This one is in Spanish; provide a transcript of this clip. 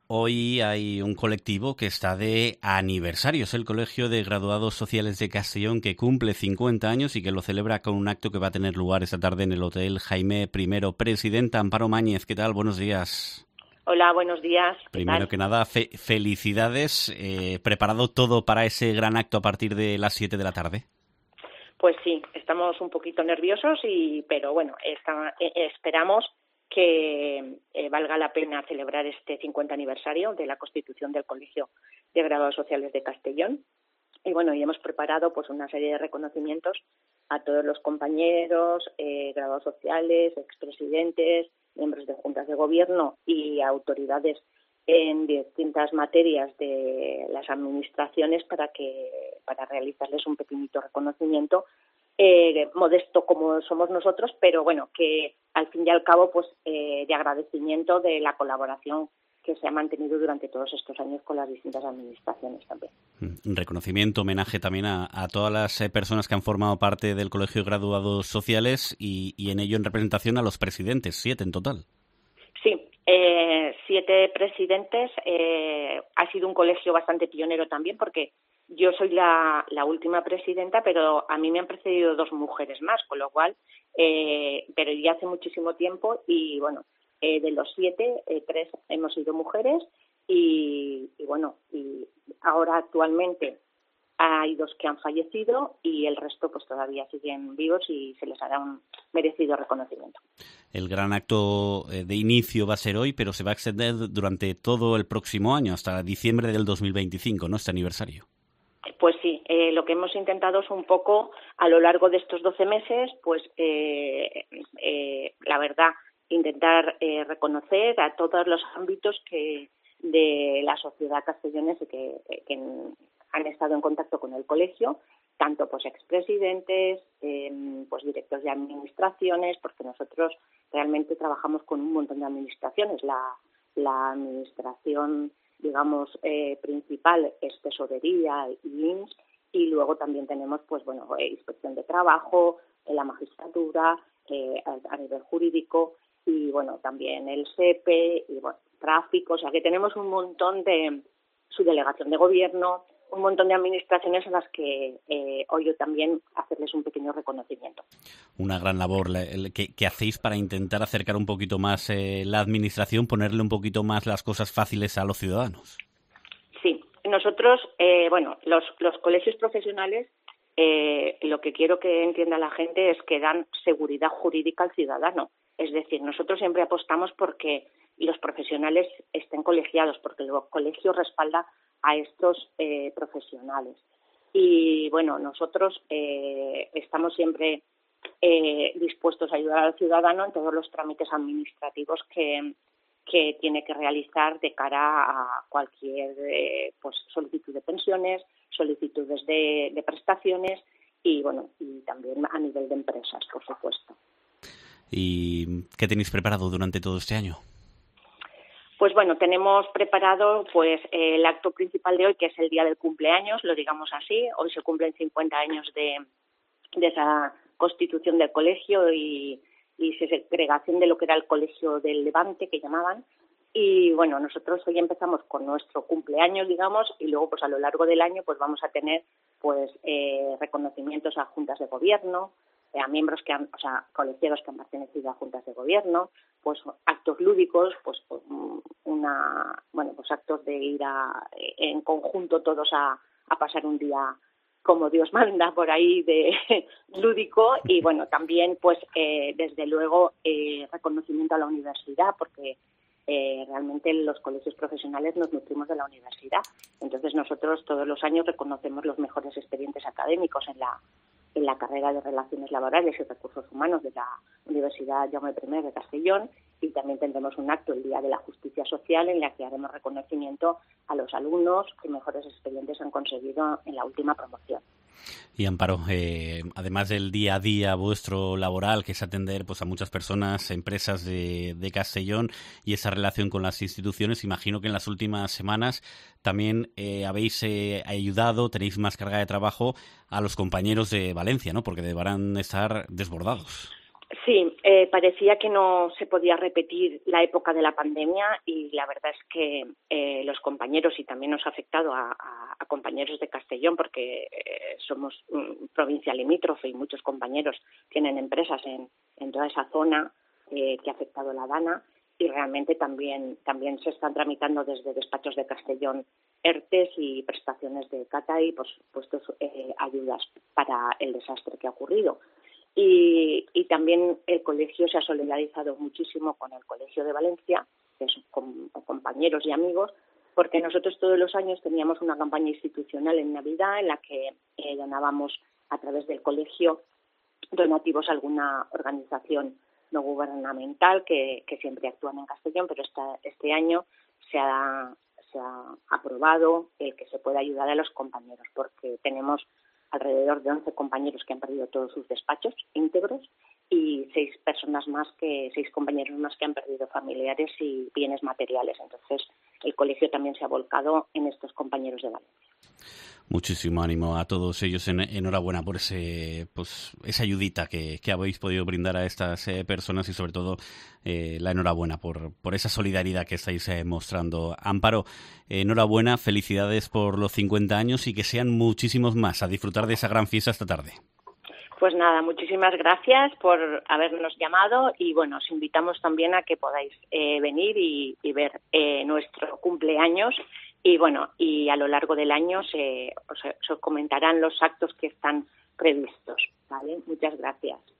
Hoy hay un colectivo que está de aniversario. Es el Colegio de Graduados Sociales de Castellón, que cumple 50 años y que lo celebra con un acto que va a tener lugar esta tarde en el Hotel Jaime I. Presidenta Amparo Mañez, ¿qué tal? Buenos días. Hola, buenos días. ¿Qué Primero tal? que nada, felicidades. ¿Preparado todo para ese gran acto a partir de las 7 de la tarde? Pues sí, estamos un poquito nerviosos, pero bueno, esperamos que valga la pena celebrar este 50 aniversario de la constitución del Colegio de Graduados Sociales de Castellón. Y bueno, y hemos preparado pues una serie de reconocimientos a todos los compañeros, graduados sociales, expresidentes, miembros de juntas de gobierno y autoridades en distintas materias de las administraciones para realizarles un pequeñito reconocimiento, modesto como somos nosotros, pero bueno, que al fin y al cabo pues de agradecimiento de la colaboración que se ha mantenido durante todos estos años con las distintas administraciones también. Un reconocimiento, homenaje también a todas las personas que han formado parte del Colegio de Graduados Sociales y en ello en representación a los presidentes, 7 en total. Sí, 7 presidentes. Ha sido un colegio bastante pionero también porque yo soy la última presidenta, pero a mí me han precedido 2 mujeres más, con lo cual, pero ya hace muchísimo tiempo y bueno, de los 7, 3 hemos sido mujeres y bueno, y ahora actualmente hay 2 que han fallecido y el resto pues todavía siguen vivos y se les hará un merecido reconocimiento. El gran acto de inicio va a ser hoy, pero se va a extender durante todo el próximo año, hasta diciembre del 2025, ¿no? Este aniversario. Pues sí, lo que hemos intentado es un poco, a lo largo de estos 12 meses, pues la verdad, intentar reconocer a todos los ámbitos de la sociedad castellonense que han estado en contacto con el colegio, tanto pues expresidentes, pues directores de administraciones, porque nosotros realmente trabajamos con un montón de administraciones. La administración, digamos, principal es tesorería y INS, y luego también tenemos, pues bueno, inspección de trabajo, la magistratura, a nivel jurídico, y bueno, también el SEPE, y bueno, tráfico, o sea que tenemos un montón de subdelegación de gobierno, un montón de administraciones a las que hoy yo también hacerles un pequeño reconocimiento. Una gran labor que hacéis para intentar acercar un poquito más la administración, ponerle un poquito más las cosas fáciles a los ciudadanos. Sí, nosotros, bueno, los colegios profesionales, lo que quiero que entienda la gente es que dan seguridad jurídica al ciudadano. Es decir, nosotros siempre apostamos porque los profesionales estén colegiados, porque el colegio respalda a estos profesionales. Y bueno, nosotros estamos siempre dispuestos a ayudar al ciudadano en todos los trámites administrativos que tiene que realizar de cara a cualquier pues solicitud de pensiones, solicitudes de prestaciones y bueno, y también a nivel de empresas, por supuesto. ¿Y qué tenéis preparado durante todo este año? Pues bueno, tenemos preparado pues el acto principal de hoy, que es el día del cumpleaños, lo digamos así. Hoy se cumplen 50 años de esa constitución del colegio y segregación de lo que era el colegio del Levante, que llamaban. Y bueno, nosotros hoy empezamos con nuestro cumpleaños, digamos, y luego pues a lo largo del año pues vamos a tener pues reconocimientos a juntas de gobierno, a miembros colegiados que han pertenecido a juntas de gobierno, pues actos lúdicos, pues pues actos de ir en conjunto todos a pasar un día como Dios manda por ahí de lúdico y bueno, también pues desde luego reconocimiento a la universidad porque realmente los colegios profesionales nos nutrimos de la universidad. Entonces nosotros todos los años reconocemos los mejores expedientes académicos en la carrera de Relaciones Laborales y Recursos Humanos de la Universidad Jaume I de Castellón y también tendremos un acto el Día de la Justicia Social en la que haremos reconocimiento a los alumnos que mejores expedientes han conseguido en la última promoción. Y Amparo, además del día a día vuestro laboral, que es atender pues a muchas personas, empresas de Castellón y esa relación con las instituciones, imagino que en las últimas semanas también habéis ayudado, tenéis más carga de trabajo a los compañeros de Valencia, ¿no? Porque deberán estar desbordados. Sí, parecía que no se podía repetir la época de la pandemia y la verdad es que los compañeros, y también nos ha afectado a compañeros de Castellón porque somos provincia limítrofe y muchos compañeros tienen empresas en toda esa zona que ha afectado la Dana, y realmente también se están tramitando desde despachos de Castellón ERTES y prestaciones de CATA y por supuesto ayudas para el desastre que ha ocurrido. Y también el colegio se ha solidarizado muchísimo con el Colegio de Valencia, que son compañeros y amigos, porque nosotros todos los años teníamos una campaña institucional en Navidad en la que donábamos a través del colegio donativos a alguna organización no gubernamental que siempre actúan en Castellón, pero este año se ha aprobado el que se pueda ayudar a los compañeros, porque tenemos alrededor de 11 compañeros que han perdido todos sus despachos íntegros y 6 compañeros más que han perdido familiares y bienes materiales. Entonces, el colegio también se ha volcado en estos compañeros de Valencia. Muchísimo ánimo a todos ellos. Enhorabuena por esa ayudita que habéis podido brindar a estas personas y sobre todo la enhorabuena por esa solidaridad que estáis mostrando. Amparo, enhorabuena, felicidades por los 50 años y que sean muchísimos más. A disfrutar de esa gran fiesta esta tarde. Pues nada, muchísimas gracias por habernos llamado y bueno, os invitamos también a que podáis venir y ver nuestro cumpleaños. Y bueno, y a lo largo del año os comentarán los actos que están previstos, ¿vale? Muchas gracias.